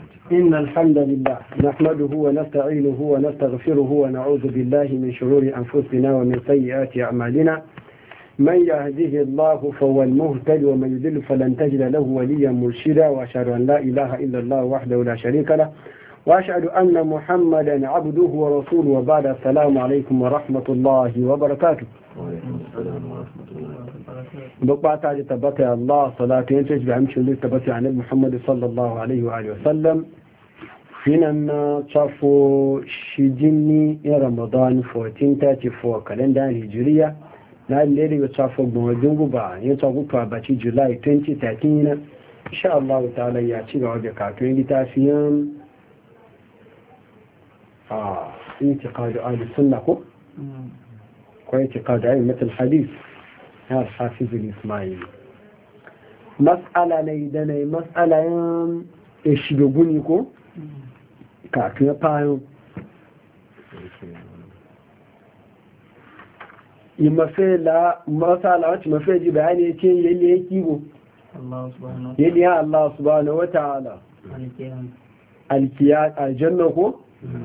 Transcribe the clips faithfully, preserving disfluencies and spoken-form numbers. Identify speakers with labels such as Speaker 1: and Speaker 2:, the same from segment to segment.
Speaker 1: إن الحمد لله نحمده ونستعينه ونستغفره ونعوذ بالله من شرور أنفسنا ومن سيئات أعمالنا من يهده الله فهو المهتد ومن يضلل فلن تجد له وليا مرشدا وأشهد أن لا إله إلا الله وحده لا شريك له وأشهد أن محمدا عبده ورسوله وبعد السلام عليكم ورحمة الله وبركاته. بقى ji tabbata ya Allah salatu yanci bi amshin da tabbata annabi Muhammad sallallahu alaihi wa alihi wasallam finan na tsafo shijini in Ramadan fourteen thirty-four kalenda hijriya na lele ya tsafo gbon guba ya tsago to abaci July twenty thirteen insha Allah ta'ala ya ci gaba da kafin litafiyan ah intiqad al-sunnah ko ko intiqad al hadith ya hafiz al-ismaili mas'ala ne da ne mas'ala yan ishiguni ko ka tuya fayo yi mafela mas'ala wacce mafeji bayani yake yalle yake go Allah subhanahu yalle ya Allah subhanahu wa ta'ala alkiya aljanna ko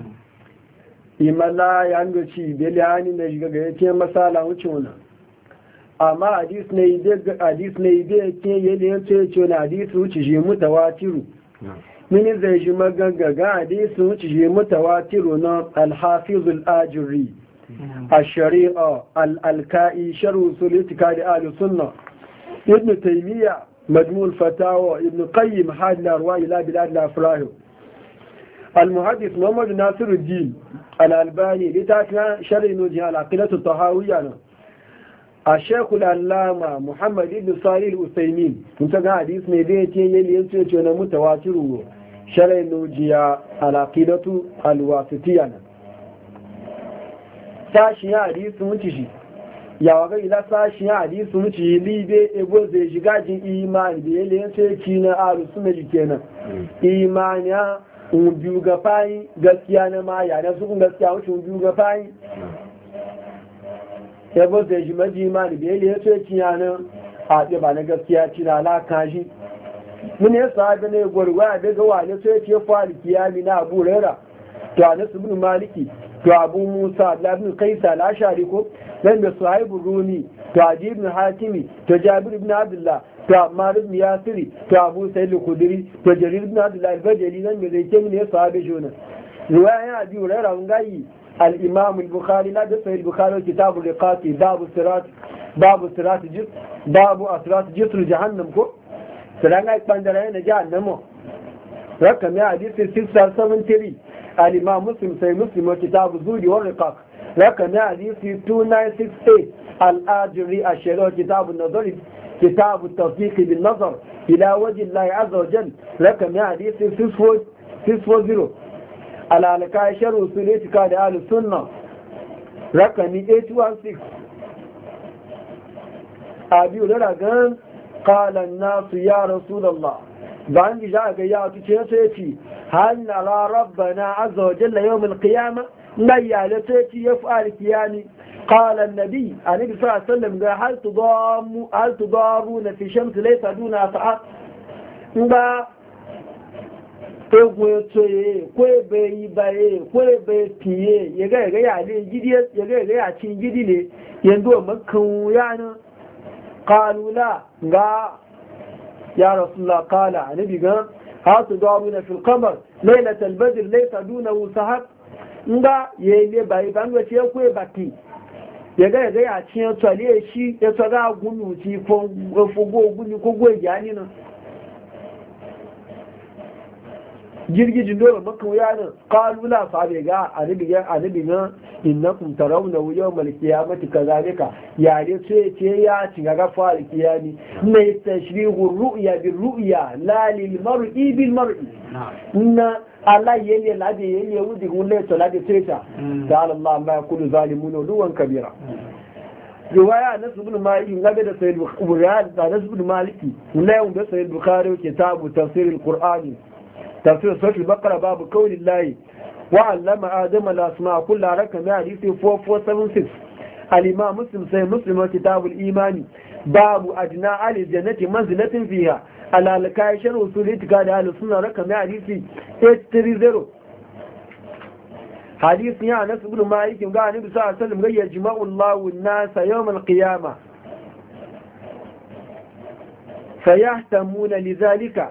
Speaker 1: imala yando ci bele hani da shiga ga yake mas'ala wuce wannan amma hadis ne ide hadis ne ide ke yele yace ce na hadis wuce shi mutawatiru min zai shi magagaga hadis wuce shi mutawatiru na al-hafiz al-ajuri ash-shari'a al-alkai sharh usul itikad al-sunnah ibn taymiya majmu' al-fatawa ibn qayyim hadla arwa ila bilad al-afrah المحدث محمد ناصر الدين الألباني لتاتنا شرح نوجه العقيدة الطحاوية الشيخ العلامة محمد بن صالح الأسيمين كنت حديث ميديتي يلي ينتهي أنا متواتر شرع نوجه العقيدة الواسطية ساشي حديث منتشي ya waga ila sashi ya hadisi muci libe ego zai shiga jin imani da yale yanzu ci na alu suna jikenan imani ya biyu ga fayi gaskiya na ma ya na sukun gaskiya wuce biyu ga fayi ego zai shi maji imani da yale yanzu ci ya na haɗe ba na gaskiya ci na alaka shi mun yi sahabi ne gwargwa a daga wale sai ce fari kiyami na abu rera to a nasu bin maliki to abu musa labin kaisa lashari ko dan da suhaibu rumi to adi ibn hatimi to jabir ibn abdullah to ammar ibn yasiri to abu sa'id al-khudri to jarir ibn abdullah al-bajali dan da zai kemi ne sahabe jona riwaya abi hurairah ngai al-imam al-bukhari la da sahih al-bukhari kitab al-riqati babu sirat babu sirat jis babu asrat jisr jahannam ko saranga bandara ne jahannam rakam ya hadisi six seven three الإمام مسلم سي مسلم وكتاب الزهد والرقاق رقم حديث two nine six eight الآجري الشريع كتاب النظر كتاب التوثيق بالنظر إلى وجه الله عز وجل رقم حديث six forty العلقاء شر وصول اعتقاد أهل السنة رقم eight one six أبي هريرة قال الناس يا رسول الله بان جاء يا تشيتي هل نرى ربنا عز وجل يوم القيامة نيا لتيتي يفعل كياني قال النبي النبي صلى الله عليه وسلم هل تضام هل تضارون في شمس ليس دون أسعار نبا egwe tsoye kwebe ibaye kwebe piye yaga yaga ya le gidi yaga yaga ya cin gidi ne yanzu makan yana qalu la ga ya rasulullah qala annabi ga hatu daruna fil qamar laylatal badr laysa dunahu sahab nga yele bai ban wace ko baki yaga yaga ya cin tsale shi ya tsara gunu ci fo fugo gunu ko goye yani na girgijin dole maka wuyanin kalula fa bai ga annabi ga annabi ga innakum tarawna yawmal qiyamati kadhalika ya dai sai ce ya ci ga fa alqiyami mai tashrihu ru'ya bil ru'ya la lil mar'i bil mar'i inna Allah yele la de yele wudi gulle to la de teta da Allah ma kullu zalimun duwan kabira riwaya Anas ibn Malik ngabe da Sayyid Bukhari da Anas ibn Maliki ne wanda Sayyid Bukhari kitabu tafsir al-Qur'ani تفسير سورة البقرة باب قول الله وعلم آدم الأسماء كلها رقم حديث four four seven six الإمام مسلم سيد مسلم وكتاب الإيمان باب أدنى أهل الجنة منزلة فيها على لكايشن وصول اعتقاد أهل السنة رقم حديث eight three zero hadith ya Anas ibn Malik ga Annabi sallallahu alaihi wasallam ga yajma'u Allahu an-nasa yawm al-qiyamah fayahtamuna lidhalika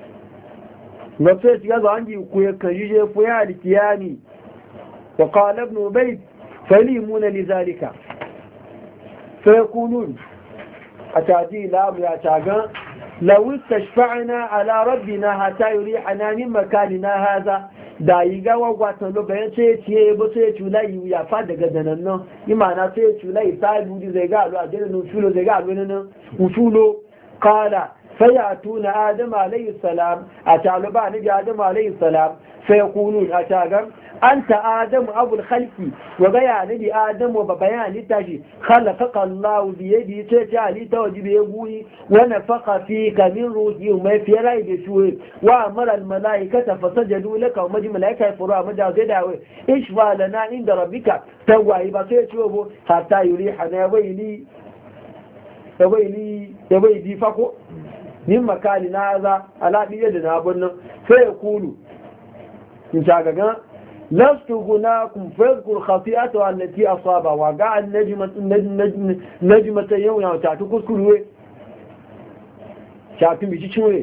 Speaker 1: wato ya zo anji ku ya kajije fu ya al-qiyami wa qala ibn Ubayd falimuna lidhalika فيقولون أتعدي لا يا شاغان لو استشفعنا على ربنا حتى يريحنا من مكاننا هذا da yi gawa gwatan lo bayan sai ciye ba sai cula yi ya fa daga danan nan imana sai cula yi sai budi zai ga alo a jira no shulo zai ga alo nan usulo qala fayatuna adam alayhi salam atalu ba ni adam alayhi salam fayaqulun atagan anta adam abul khalqi wa ga nabi adam wa bayani tashi khalaqa Allah bi yadi ta ta ali tawajibi ya guyi wa nafaqa fika min ruhi ma fi rai da shuwe wa amara al malaikata fasajadu laka wa majmal malaika furu ma da zai dawo ishwa lana inda rabbika tawai ba sai ciwo bo hatta yurihana waili waili ya bai di fako min makali na za ala biye da na bunnan sai ya kulu in ta gaga لست هناكم فاذكر خطيئته التي أصابها وقع النجمة نجمة يوم يعني تعطي كسكروه تعطي بيشيشوه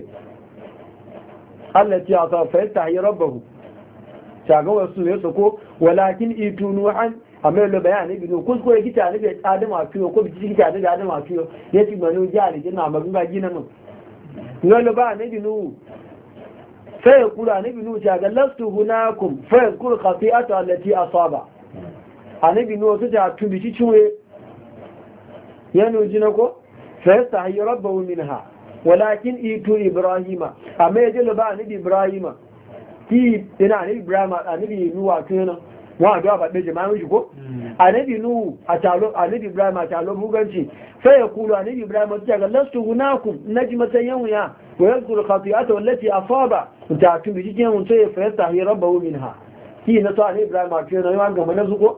Speaker 1: التي أصاب فيستحي ربه تعقوا يسوه يسوكو ولكن إيتو نوحا أمير له بيان ابنه كسكروه كي تعلم آدم عفيو كو بيشيشي كي تعلم آدم عفيو يتي منو جالي جنا مغنغا جينا من نقول له بيان ابنه فيقول عن ابن نوح لست هناكم فيذكر خطيئته التي أصابها عن ابن نوح تجعل بشي شوي ينو جنكو فيستحي ربه منها ولكن إيتو إبراهيم أما يجل بقى عن إبراهيم كي إنا عن إبراهيم عن ابن نوح كينا wa da ba da jama'a shi ko annabi nu a talo annabi ibrahim a talo buganci sai ya kulu annabi ibrahim ta ga lastu hunakum najmatan yawya wa yadhkuru khati'ata allati asaba ta tun bi cikin mun sai fa yastahi rabbahu minha ki na to annabi ibrahim a ce na yawan ga mana zuko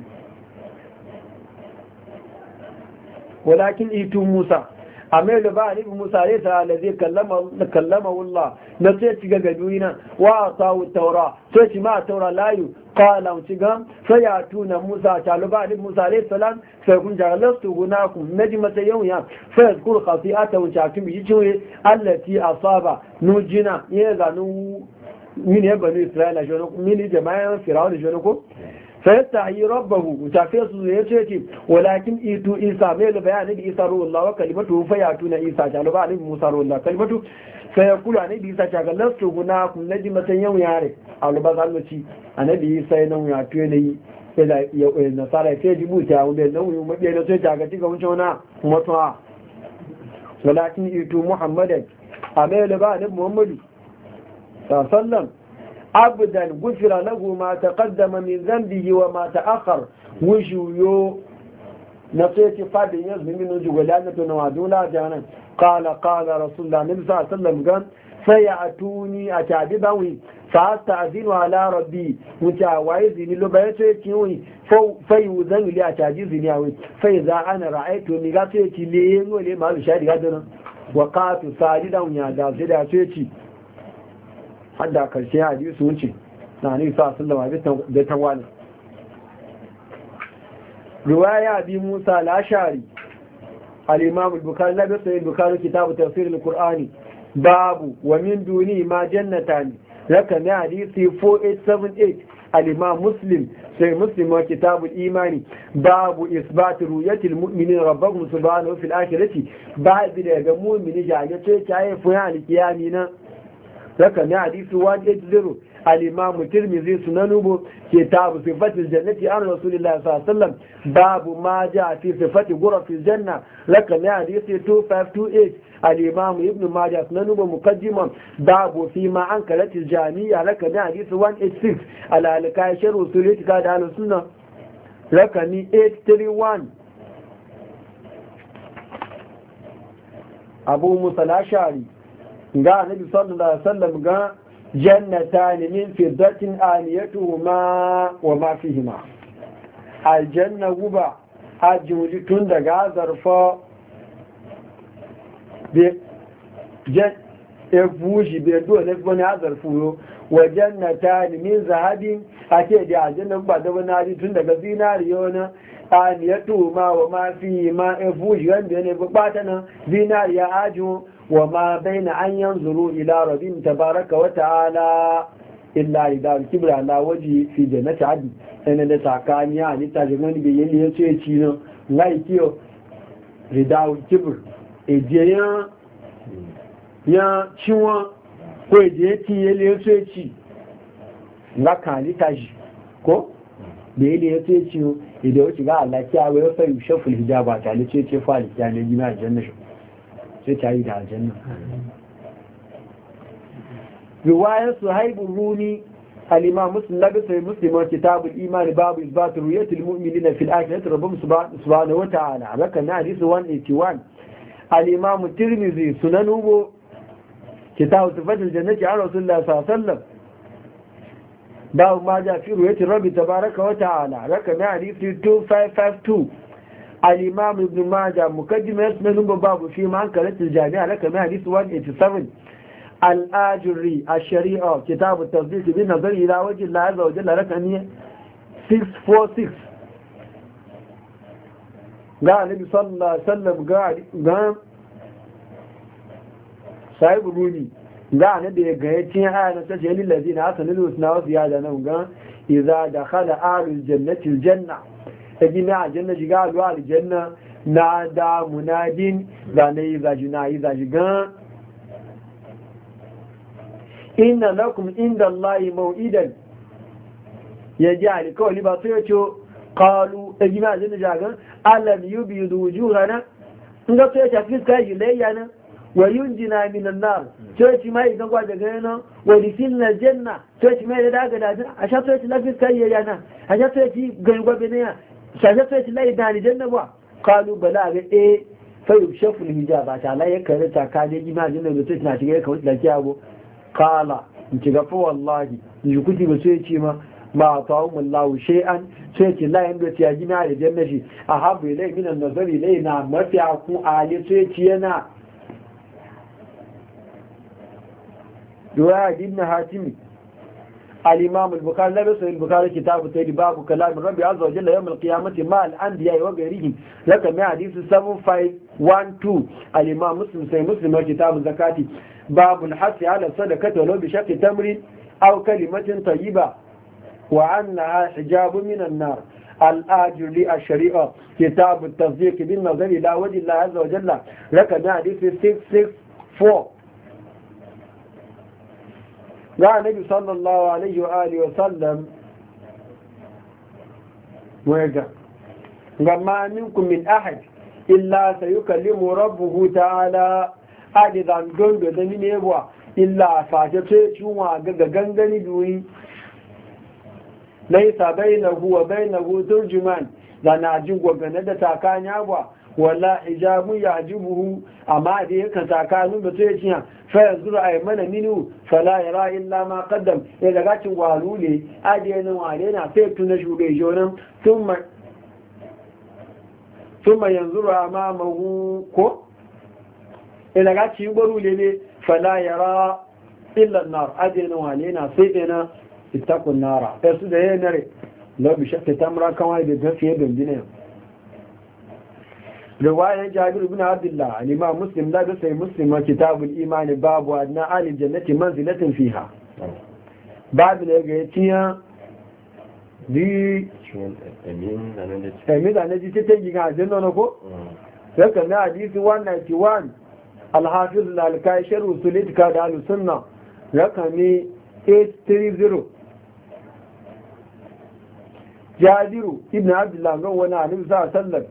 Speaker 1: walakin itu musa amma da ba annabi musa ne ta allazi kallama kallama wallah na sai ci ga gaduina wa atawu tawra sai ci ma tawra layu qala utigam sayatuna musa taluba annabi musa alayhi salam sai kun ja lastu gunakum najmata yawya fa yazkur khati'ata wa ta'tum bi jiwi allati asaba nujina ya zanu min ya bani isra'ila jono min jama'a fir'aun jono ko فيستحيي ربه وتعفيص يسيتي ولكن إيتو إيسا ميل بيان نبي إيسا رو الله وكلمته فياتون إيسا جعلوا بقى نبي موسى رو الله كلمته فيقول عن نبي إيسا جعل لست هناكم نجمة يوم يعرف أولا بقى المشي عن نبي إيسا ينوم يعطيني إذا النصارى يتجبوا تعاون بينهم يمكن أن يتجاك تيكا ونشونا ومطوعا ولكن إيتو محمد أميل بقى نبي محمد صلى الله عليه وسلم عبدا غفر له ما تقدم من ذنبه وما تأخر وجويو نصيتي فاد يزم من جولانة نوادولا جانا قال قال رسول الله النبي صلى الله عليه وسلم قال فيأتوني أتعذبوي فأستأذن على ربي متعوائزني لو بيتوي فيوذن لي أتعجزني أوي فإذا أنا رأيت نغاتيتي لين ولي ما بشاري قدنا وقعت ساجدا ونعدا زيدا سيتي hadda karshe hadisi wuce na ne sa sallama da ta wani riwaya bi Musa al-Ashari al-Imam al-Bukhari la bisa al-Bukhari kitabu tafsir al-Qur'ani babu wa min duni ma jannatani rakam hadisi four eight seven eight al-Imam Muslim sai Muslim wa kitabu al-Imani babu isbat ru'yati al-mu'minin rabbahum subhanahu fil akhirati ba'd da mu'mini jaje ce tayi fuya al-qiyami na haka ne hadisi one eighty al-imam tirmidhi sunanubu kitabu sifatil jannati an rasulillahi sallallahu alaihi wasallam babu ma jaa fi sifati ghurafil janna haka ne hadisi two five two eight al-imam ibn majah sunanubu muqaddimah babu fi ma ankalatil jami'a haka ne hadisi one eighty-six al-alkai sharh usuliyat ka da sunna haka ni eight thirty-one abu musa al-ashari ga annabi sallallahu alaihi wasallam ga jannatan min fiddatin aniyatuhuma wa ma fihima aljanna guba ajuji tun daga zarfa bi ya fushi bai dole wani azar fuyo wajen na ta min zahabin ake da aljanna ba da wani tun daga zinariyo na aniyatu ma wa ma fi ma ya fushi wanda ne bukata nan zinariya ajo wa ma baina an yanzuru ila rabbim tabaraka wa ta'ala illa idan kibra ala waji fi jannati adi ene da takaniya ni ta jigani be yeli yace ci no ngai kiyo ridaw kibr ejeyan ya ciwon ko eje ti yeli yace ci nga kan ni taji ko da yeli yace ci idan wuce ga Allah kiya wai fa yushaful hijaba ta ne ce ce fa alkiya ne gina janna shi sai ta yi da aljanna رواية صهيب الرومي الإمام مسلم لبس مسلم كتاب الإيمان باب إثبات رؤية المؤمنين في الآخرة ربهم سبحانه وتعالى رقم حديث مئة وواحد وثمانين الإمام الترمذي سننه كتاب صفات الجنة عن رسول الله صلى الله عليه وسلم باب ما جاء في رؤية الرب تبارك وتعالى رقم حديث اثنين خمسة خمسة اثنين الإمام ابن ماجه مقدمة سننه باب في معنكرة الجامعة رقم حديث مئة وسبعة وثمانين الآجري الشريعة كتاب التصديق بالنظر إلى وجه الله عز وجل رقم ستة أربعة ستة قال النبي صلى الله عليه وسلم قال قام صاحب الروني قال النبي قال آية تجعل الذين حسنوا الحسنى وزيادة قال إذا دخل أهل الجنة الجنة أجمع الجنة قالوا أهل الجنة نادى مناد قال إذا جنا إذا جنا inna lakum inda Allahi maw'idan ya ji alikawali ba su ya ce kalu a gina jini jagan alam yi biyu da wujuhana in ga su ya shafi fiska yi layya nan wa yun jina minan nar coci mai idan kwa daga yana wa rifin na janna coci mai da daga dajin a sha coci na fiska yi yana a sha coci gani gwabe na ya sha coci layi da janna ba kalu bala ga e fayu shaful hijaba ta la ya kare ta kaje gina jini da coci na shiga ya kawai da kiyago kala in ci gafa wallahi in ji kuti ba sai ce ma ma ta umar lawu shay'an sai ce la yanda ta gina da jannashi a habu ilai minan nazari ilai na mafi ku ali sai ce yana duwa ibn hatimi al-imam al-bukhari la rasul al-bukhari kitabu tayyib babu kalam rabbi azza wa jalla yawm al-qiyamati ma al-anbiya wa ghayrihim laka ma hadith seven five one two al-imam muslim sai muslim kitabu zakati باب الحث على الصدقة ولو بشق تمر أو كلمة طيبة وعنها حجاب من النار الآجر للشريعة كتاب التصديق بالنظر إلى وجه الله عز وجل رقم حديث ستة ستة أربعة قال النبي صلى الله عليه وآله وسلم ويقع ما منكم من أحد إلا سيكلم ربه تعالى haɗe zangon da zami ne ba illa fashe ce cunwa ga gangani duyi laisa bai na huwa bai na hu turjuman da na jin gwagane da takanya ba wala ijabu ya ji buhu amma da yakan takanin da ce ciya fa yanzu a yi mana minu fala ya ra illa ma kaddam ya daga cin gwalu ne ajiye nan wale na sai tuna shugai jonan sun ma yanzu a mamahu ko ila ga ci gbaru lele fala yara illa nar adina walena sai dena itakun nara sai su da yayin nare la bi shakka tamra kawai da gafiye da dinin riwayat Jabir ibn Abdullah al-Imam Muslim la da sai Muslim kitabul iman babu adna ahli jannati manzilatin fiha babu ne ga tiya di emin da ne emin da ne ji ta giga janna ko sai kana hadisi one ninety-one الحافظ الالكاي شر وصول اعتقاد اهل السنه رقمي eight thirty جابر ابن عبد الله قال وانا النبي صلى الله عليه وسلم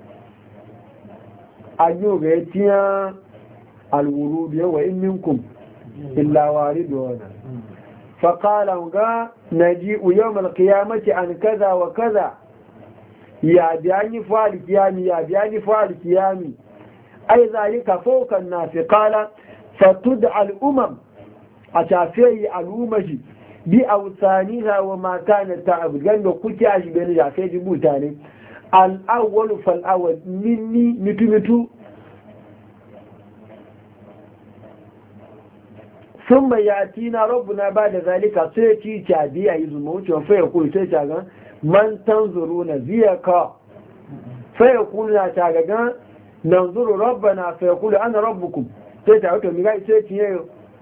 Speaker 1: ايو غيتيا الورود وان منكم الا واردون فقال غا نجيء يوم القيامه عن كذا وكذا يا بياني فال قيامي يا بياني فال قيامي أي ذلك فوق الناس قال فتدعى الأمم أتافي الأمم بأوثانها وما كانت تعبد قال قلت أجب أن جافي جبوتاني الأول فالأول مني متو متو ثم يأتينا ربنا بعد ذلك سيتي تعدي أي زموت فيقول سيتي من تنظرون زيك فيقول لا تعالى ننظر ربنا فيقول أنا ربكم سيتي ميغاي سيتي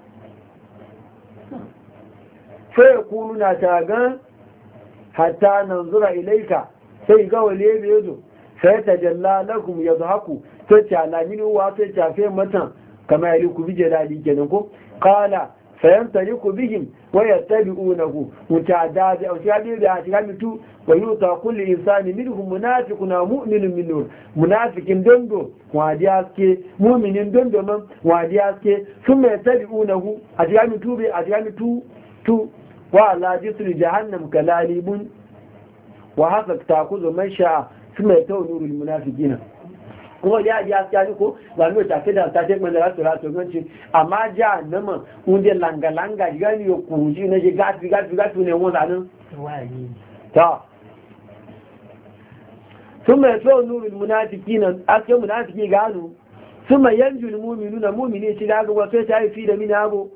Speaker 1: فيقول لا تعالى حتى ننظر إليك سيقول لي بيدو فيتجلى لكم يضحكوا سيتي على من هو سيتي في متى كما يليق بجلالي كنكم قال فيمتلك بهم ويتبعونه متعداد أو شابه بأشغالته ويوطى كل إنسان منهم منافق ومؤمن منه منافق دندو وعدياسك مؤمن دندو من وعدياسك ثم يتبعونه أشغالته بأشغالته تو وعلى جسر جهنم كلاليب وحسك تأخذ من شاء ثم يتو نور المنافقين wọ́n yá yá sí àríkò wà ní òṣà kéde àtàṣẹ́ pẹ̀lú láti láti ọgbọ́n ṣe àmá já ànámọ̀ oúnjẹ làǹgàlàǹgà yíká ní okùn sí iná ṣe gáàtì gáàtì gáàtì ní ẹwọ́n sánú súnmọ̀ ẹ̀fẹ́ onúrù múnáfikí na aṣẹ́ múnáfikí gánú súnmọ̀ yẹnjú ni múmìnú na múmìnú ṣe lágbàgbà tó ṣe fi da mini abu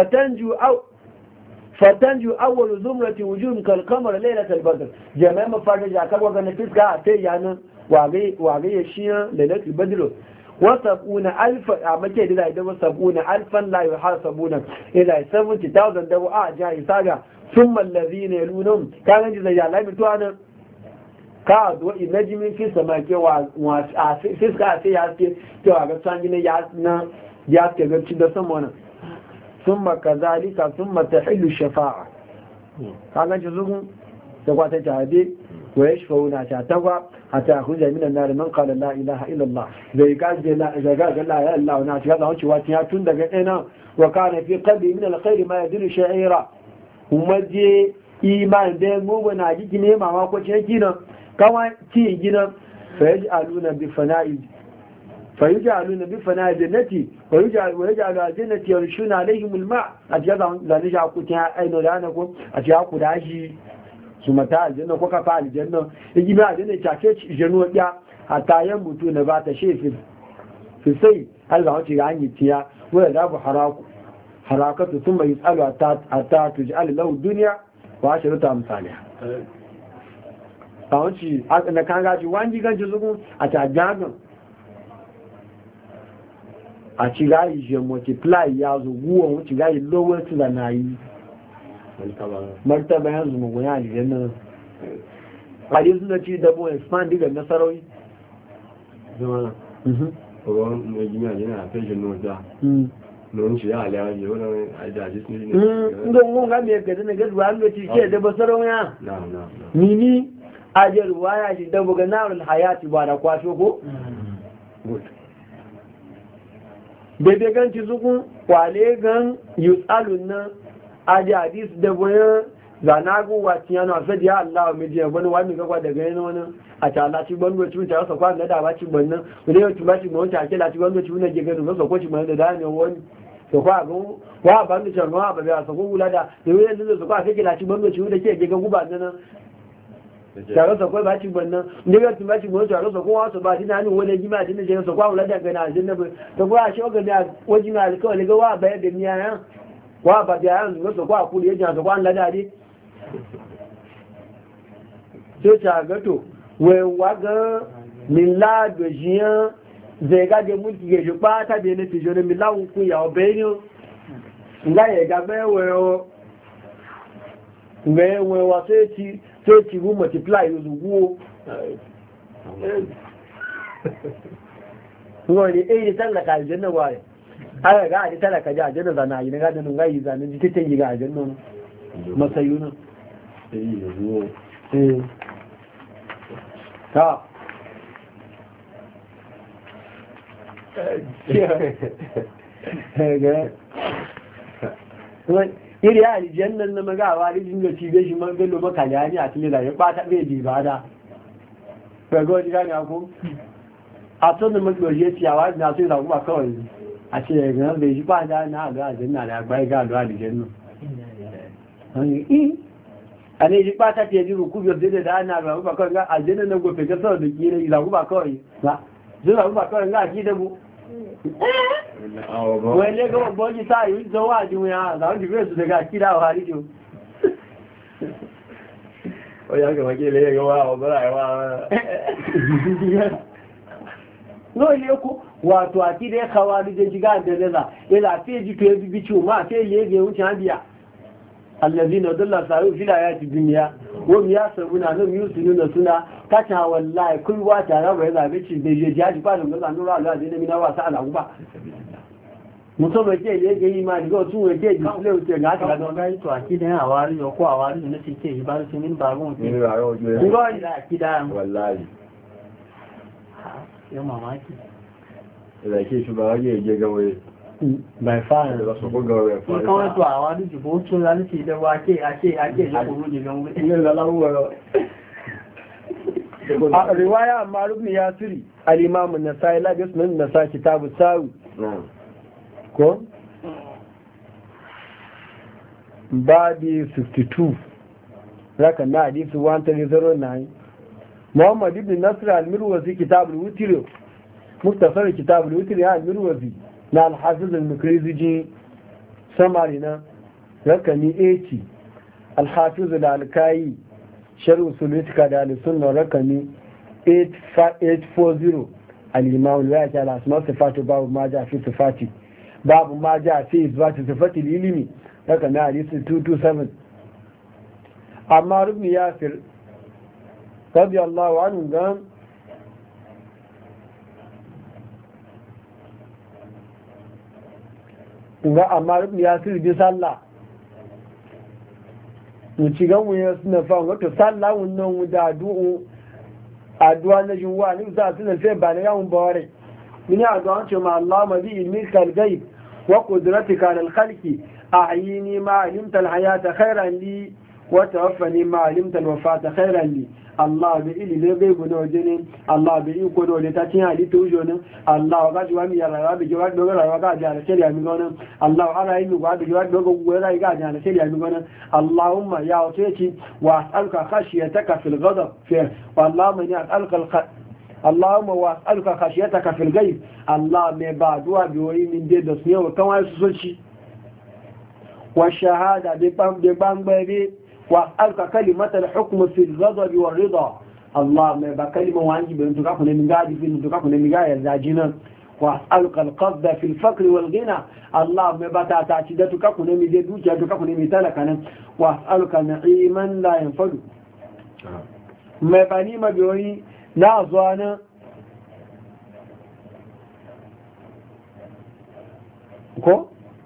Speaker 1: fatanju awwalu zumrati wujuhum kal qamar laylatal badr jama'a mafarja ka ga na fiska a sai yanan wagaye shi da lafi badiro wasabuna alfa a make da zai da wasabuna alfan la yuhasabuna ila seventy thousand da a jahi saga thumma allazina yalunum kan ji zai lami to anan ka do imagine fi samake wa wa a fiska sai ya ce to ga sangi ne ya na ya ce ga ci da sama nan thumma kazalika thumma tahillu shafa'a kan ji zugun da kwata tabe ويشفعون أشاتوا حتى أخرج من النار من قال لا إله إلا الله زي قال لا إذا قال لا إله إلا الله وناس هذا هو شواتيا تندق إنا وكان في قلبي من الخير ما يدل شعيرا ومجي إيمان بين مو وناجي كنيه ما ما كنت يجينا كما تيجينا فيجعلون بفناء فيجعلون بفناء جنتي ويجعل ويجعل الجنة يرشون عليهم الماء أجازا لا نجع كتها أين لانكم أجازا كداشي su mata aljanna ko kafa aljanna ya gina aljanna ya cace janu ya hatta yan mutu na ba ta shefi fi sai Allah wace ga an yi tiya wanda da bu haraku harakatu thumma yusalu hatta tuj'al lahu dunya wa asharatu amsalha ba wace na kan gaji wani ganji zugun a ta jagan a ci gayi je multiply ya zo guwa wuce gayi lower to the nayi martaba yanzu mugunya a jikin nan hadisi suna ci dabo expand daga nasarori
Speaker 2: zama ọ̀rọ̀ ẹgbìmọ̀ àjẹ́ náà fẹ́ jẹ́ náà já lóun ṣe àlẹ́ àjẹ́ wọ́n àjájí sí ní
Speaker 1: ǹgbọ́n wọ́n gámi ẹ̀kẹ́ na gẹ́sùwà ń lọ ci ṣe dabo sarauniya nini ajiyar ruwaya shi dabo ga narul hayati ba da kwasho ko bebe ganci sukun kwale gan yusalun nan aji hadis da bayan zanagu wati yana fadi ya Allah mai jiya bani wani gaba daga yana wani a tala ci bango ci ta sa kwan da ba ci bannan wani yau tuba ci ban ta kila ci bango ci ne gega no so ko ci ban da da ne wani to kwa ga wa ban da charwa ba ba so ko wula da da wani da so kwa kila ci bango ci da ke gega guba nan tare da kwa ba ci bannan ne ga tuba ci ban ta so ko wa so ba dina ni wani jima dina je so kwa wula da ga na jinna ba to kwa shi ga da wajina alkawali ga wa ba da miya yan wa ba da yanzu ga kwa kuli ya jina kwa Allah dade sai ta gato wai waga mila da jiyan zai ga da mulki ga shi ba ta da ne fijo ne mila ku ya obenyo nga ya ga be we o we we wa sai ti sai ti gu multiply yuzu gu ngoni eh tallaka aljanna wai aka ga a talaka ji aljanna zana yi na gadin nun gayi zanen ji ta yi ga aljanna masayu nan ta iri ya aljannan na magawa alijin da cibe shi man bello makalya ne a cikin da ya bata bai bi ba da ɓago ji gani ako a tsohon magloje ciyawa na sai zagu ba kawai a ce ya gana bai ji ba da na ga aljanna da agbai ga alwa aljanna a ne ji ba ta ce ji ruku biyar daidai da ana zagu ba kawai ga aljanna na gofe ga sau da kira zagu ba kawai ba zai zagu ba kawai ga aki da bu wọ́n lé gbọ́ bọ́jú táà yìí tó wà ní wọn àwọn jùlọ èsù daga kíra wà rí jù
Speaker 2: ó yá kẹwàá kí ilé ẹgbẹ́ wá ọ̀bọ̀lá ẹwà
Speaker 1: náà ilé kó wato a ti dai kawo da jiga da daza ila fi ji to bi ci ma sai yege wuce hadiya allazina dalla sa'u fil ayati dunya wa yasabuna lam yusinuna suna kacha wallahi kun wa tare ba zabe ci da je jaji ba da zan nura Allah da mina wa sa ala ba mutum ba ke yege imani go tun we ke ji le wuce ga ta don ga to akida ya wari yo ko awari ne ci ke ba su min ba gon
Speaker 2: ni ba ro je
Speaker 1: ko ila akida
Speaker 2: wallahi
Speaker 1: yo mamaki
Speaker 2: da ke shugaba ya je gawaye
Speaker 1: bai fara
Speaker 2: da su ko gawaye
Speaker 1: fa kawai to a wani jibo to zan ci da wake ake ake da kuru ne gan wuri
Speaker 2: ne da lawo
Speaker 1: a riwaya amma rubni yasiri al-imam an-nasai la bismi an-nasai kitab as-sawi ko babi fifty-two raka na hadisi one three zero nine muhammad ibn nasr al-mirwazi kitab al-witr مختصر كتاب الوتر يعني المروزي مع الحافظ المكريزي سمارنا رقمي ثمانين الحافظ العلكاي شرع سلوتك على السنة رقمي ثمانية أربعمائة الإمام الواحد على أسماء صفات باب ما جاء في صفاتي باب ما جاء في إثبات صفات العلمي رقمي حديث مئتين وسبعين عمار بن ياسر رضي الله عنه قال ga amma rubin ya sirri bi sallah mu ci gan wuya suna fa wato sallah wannan da addu'u addu'a na jinwa ni za su nan sai ba na yawun baware ni addu'a ce ma Allah ma bi ilmika al-ghaib wa qudratika al-khalqi ahyini ma alimta al-hayata khayran li wa tawaffani ma alimta al-wafata khayran li Allah bi ilile gaibu na waje ne Allah bi iko da waje ta cin halitta wujo ne Allah ga jiwa mi yara bi jiwa dogo rayuwa ga ji ala shari'a mi gona Allah ana yi ga bi jiwa dogo goyi rai ga ji ala shari'a mi gona Allahumma ya wace ci wa as'aluka khashiyataka fil ghadab fi Allahumma ya as'aluka Allahumma wa as'aluka khashiyataka fil ghaib Allah me ba duwa bi wani min de da su yau kan wai su so ci wa shahada bi bam bi bam bi وأسألك كلمة الحكم في الغضب والرضا الله ما بكلمة وانجي بأنتو كاكونا من قاعد في أنتو كاكونا من قاعد الزاجنا وأسألك القصد في الفقر والغنى الله ما بتعتعتدتو كاكونا من ديدوكي أنتو كاكونا من تلكنا وأسألك نعيما لا ينفد ما بني ما بيوني نعزوانا كو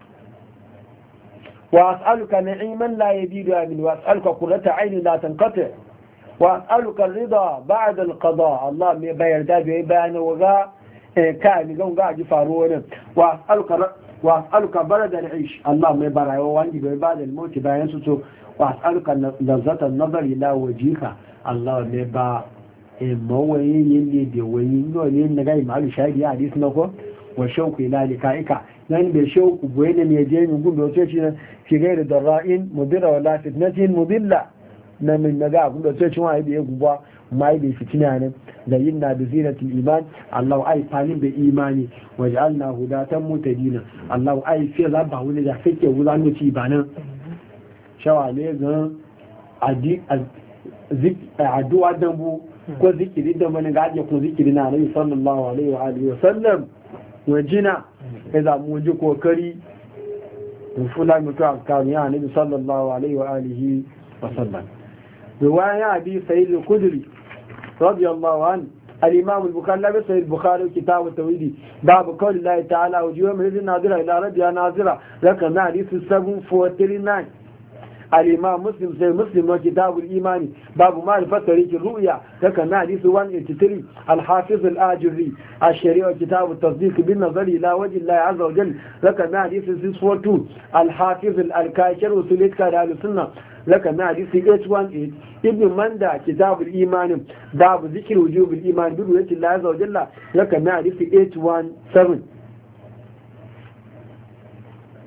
Speaker 1: وأسألك نعيما لا يبيد آمن وأسألك قرة عين لا تنقطع وأسألك الرضا بعد القضاء الله بيرداد ويبان وغا كان يقول قاعد يفارونا وأسألك وأسألك برد العيش الله ما يبرع وانجي بعد الموت بيان سوتو وأسألك لذة النظر إلى وجهك الله ما يبرع موين يلي بيوين وين نجاي مع الشاهد يا حديث نكو وشوق إلى لقائك يعني بشوق وين يجين يقول له شيء في غير ضراء مضرة ولا فتنة مضلة من نجاح يقول له شيء ما يبي يقبض ما يبي فتنة زينا بزينة الإيمان الله أي طالب بإيماني وجعلنا هداة مهتدين الله أي في ربه ولا فيك ولا نتيبنا شو عليه عدي ذك عدو عدمو ko zikiri da wani gaje ko zikiri na Annabi sallallahu alaihi wa alihi wa sallam wajina idan mu ji kokari mu fula mutu alkan ya Annabi sallallahu alaihi wa alihi wa sallam riwaya abi sayyid al-khudri radiyallahu anhu al-imam al-bukhari la sahih al-bukhari kitab at-tawhid bab qawl Allah ta'ala wajhu min nadira ila rabbiya nazira rakam hadith seven four three nine الإمام مسلم سيد مسلم وكتاب الإيمان باب معرفة طريق الرؤيا كما حديث مئة وثمانية وثمانين الحافظ الآجري الشريعة وكتاب التصديق بالنظر إلى وجه الله عز وجل كما حديث ستة أربعة اثنين الحافظ الكاشر وسليت كان أهل السنة كما حديث ثمانية واحد ثمانية ابن مندى كتاب الإيمان باب ذكر وجوب الإيمان برؤية الله عز وجل كما حديث ثمانية واحد سبعة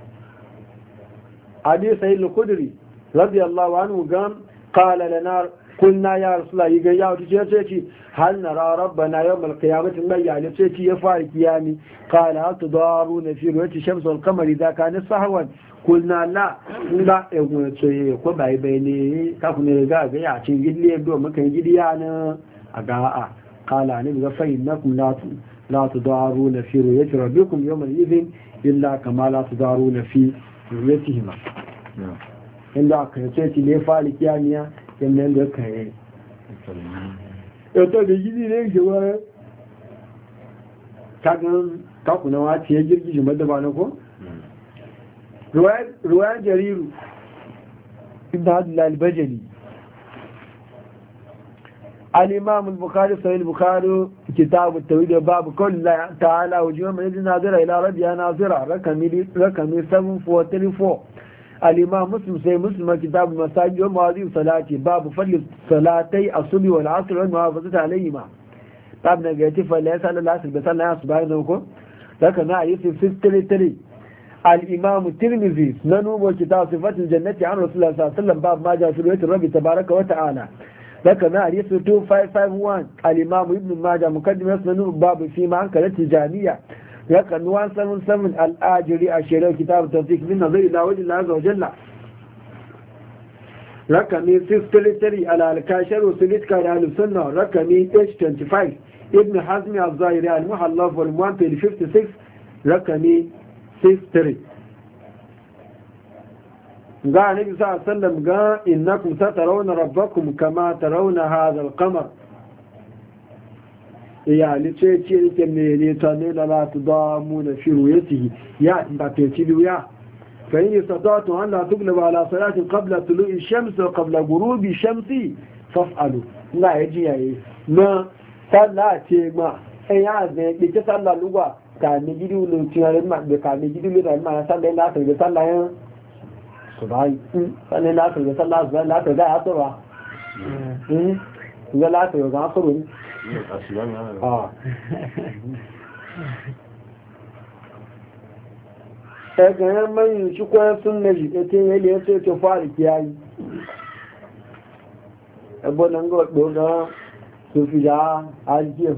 Speaker 1: حديث سيد الخدري رضي الله عنه قام قال لنا kunna ya rasulullahi ga ya wuce sai ce hal nara rabbana yawmal qiyamati mai ya ne sai ya fara kiyami qala hal tudaruna fi ru'yati shamsi wal qamari idha kana sahwan kunna la la e go ce ko bai bai ne ka kuma ga ga ya cin gidle do muka gidiya na aga a qala ne ga fa innakum la la tudaruna fi ru'yati rabbikum yawmal idhin illa kama la tudaruna fi ru'yatihima inda aka ce ci ne fara kiyamiya yamma da kai yato da gidi ne ke wa kagan kakuna wace ya girgiji madaba na ko ruwayan jariru ibn hadin lalibajali al-imam al-bukhari sahih al-bukhari kitab at-tawhid bab kulli ta'ala wajhu man nazira ila rabbiya nazira rakami rakami seven four three four الإمام مسلم سي مسلم كتاب المساجد ومواضيع صلاتي باب فضل صلاتي الصبح والعصر والمحافظة عليهما باب نجاتي فلا يسأل العصر بس الله يصبح عنكم لكن نعيس في التري الإمام الترمذي سنن وكتاب صفات الجنة عن رسول الله صلى الله عليه وسلم باب ما جاء في رواية الرب تبارك وتعالى لكن نعيس اثنين خمسة خمسة واحد الإمام ابن ماجه مقدمة سنن باب فيما عن كانت الجامية يقن واحد سبعة سبعة الآجري الشريع كتاب التصديق من نظر إلى وجه الله عز وجل رقمي ستة وثلاثين على الكاشر وسليت كان أهل السنة رقمي إتش خمسة وعشرين ابن حزم الظاهري المحلف والموان في ستة وخمسين رقمي ستة وثلاثين قال النبي صلى الله عليه وسلم قال إنكم سترون ربكم كما ترون هذا القمر iyali ce ce yake mene ta ne da la tu da mu na firu yati ya ba ta ci duya fa in istata'tu an la tuglaba ala salatin qabla tulu'i shamsi wa qabla ghurubi shamsi faf'alu la yaji yayi na sallah ce ma ai ya zai ki ta sallah lugwa ka ni gidu lu ci har ma da ka ni gidu lu da ma sallah na ta ga sallah yan subai sallah na ta ga sallah zuwa na ta ga ya tsora mm ga la ta ga tsoro ẹgbẹ̀rẹ̀ mẹ́rin ṣúkọ́ ẹ̀sùn méjì ètò ilé ẹ̀sùn ètò fàárí kí á yìí ẹgbọ́n náà ń gọ́ pẹ̀lú náà tó fi yá àjíyà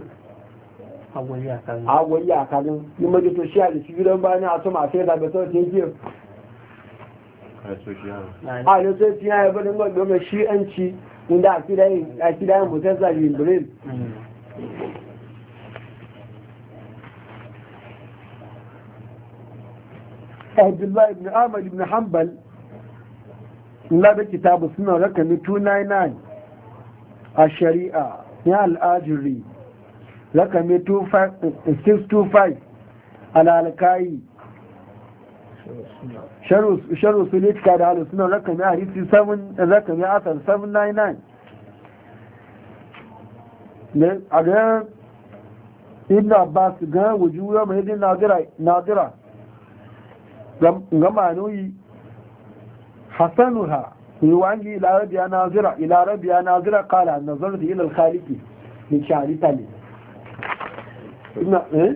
Speaker 1: àwọ̀yí àkàdún ní mọ́jú tó ṣí àdì síbí lọ́gbà ní àtọ́mà àti ẹ̀dàgbẹ̀tọ́ tí ó jíyà ààrẹ tó ti yá ẹgbọ́n náà gbọ́ mẹ́ ṣí ẹ̀ǹtì inda akidayen butazar jibril abdullahi ibn ahmad ibn hanbal na da kitabu suna rakami two ninety-nine a shari'a ya al'ajiri rakami six twenty-five al'alkayi sharu sulitka da halu suna rakami a hadisi rakami asar seven ninety-nine a ga ibn abbas ga wujuwa mai zai nadira ga manuyi hasanuha yiwangi ila rabiya nazira ila rabiya nazira kala nazarta ila alkhaliki min sharita ne ina eh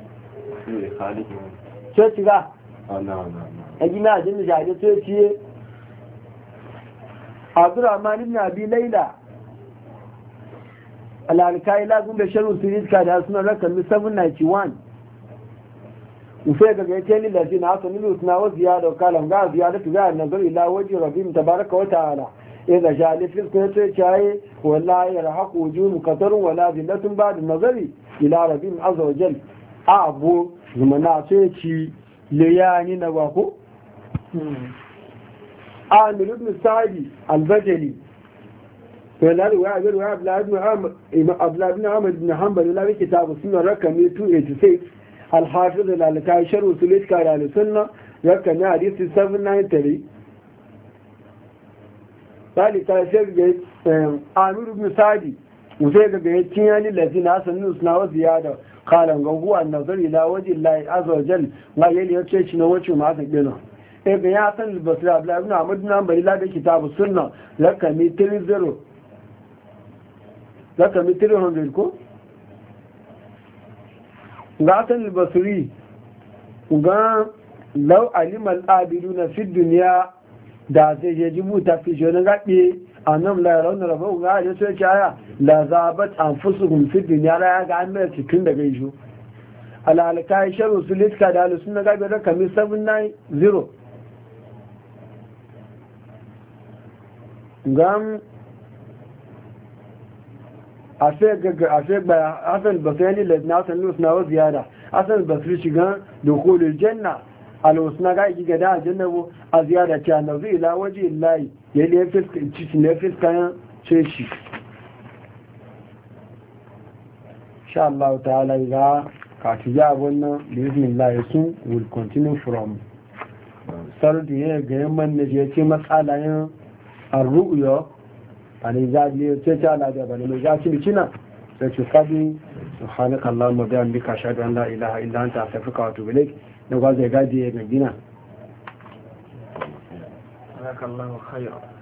Speaker 1: ce ci ga a gina jin jari ce ciye abdurrahman ibn abi laila al-alkai lagun da sharu siriska da suna rakam seven ninety-one ufe ga gaite ni da jina hasan ni usna wa ziyada kalam ga ziyada tu ga nazar ila waji rabbim tabaraka wa ta'ala idza jali fil kunti chai wallahi yarhaqu wujuhu qatarun wala zillatun ba'da nazari ila rabbim azza wa jal abu zumana ce ci liyani na bako amir ibn sa'idi al-bajali wala ruwa ga ruwa abdullah ibn ahmad ibn hanbal la kitabu sunna rakami two eighty-six al-hafiz al-alkai sharh sulit ka al-sunna rakami hadith seven ninety-three sali ka shirge amir ibn sa'idi usai ga ga tiyani lazina sanu usna wa ziyada kalan ga huwa nazari ila waji Allah azza wa jalla ma yeli yace shi na wace ma aka gina e ga ya san al-basri abdullah ibn ahmad ibn hanbal la da kitabu sunna rakami thirty rakami three hundred ko ga san al-basri ga law alima al-abiduna fi dunya da zai je jibuta fi jona gabe annam la yarawna rabbahu ga ya sai aya la zabat anfusuhum fi dunya la ga an mai cikin daga isho alalkai sharu suliska da sunna ga bi rakami seven nine zero gam afe ba asal basani ladna san lusna wa ziyada asal basri shiga dukhulul janna alwasna ga yi gada aljannabu a ziyada ta nazu ila waje illahi yayin ya fiska cikin ne fiska ce shi insha Allah ta'ala ga ka tiya wannan bismillah sun will continue from sardi ya ga yamman ne ya ce matsalayin ar-ru'ya ani zaji ce ta ala da bane mai gaci bikina sai ce kadi subhanakallahumma wa bihamdika ashhadu an la ilaha illa anta astaghfiruka wa atubu ilaik da gwaze gaji ya gina. Jazakallahu khairan.